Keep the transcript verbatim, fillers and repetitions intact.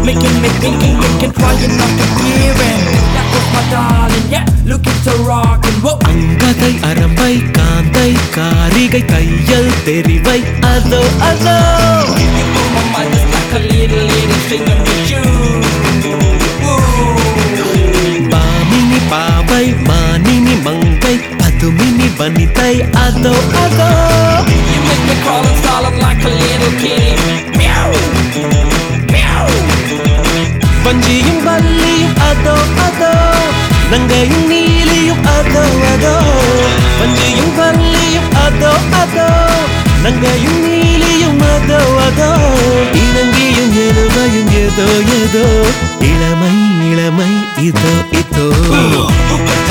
making me thinking, making, trying not to give in. That was my darling, yeah, looking so rockin'. Whoa. அங்கதை Arambai காந்தை காரிகை தையல் தெரிவை அதோ அதோ. You blow my mind just like a little lady singing with you. Bhamini பாவை மானினி மங்கை பதுமினி வனிதை அதோ அதோ. You make me crawl and stall like a little kitty. Meow, meow. வஞ்சியும் வள்ளியும் அதோ அதோ, நங்கையும் நீலியும் அதோ அதோ. வஞ்சியும் வள்ளியும் அதோ அதோ, நங்கையும் நீலியும் அதோ அதோ. இளங்கியும் எழுவையும் ஏதோ ஏதோ, இளமை இளமை இதோ இதோ.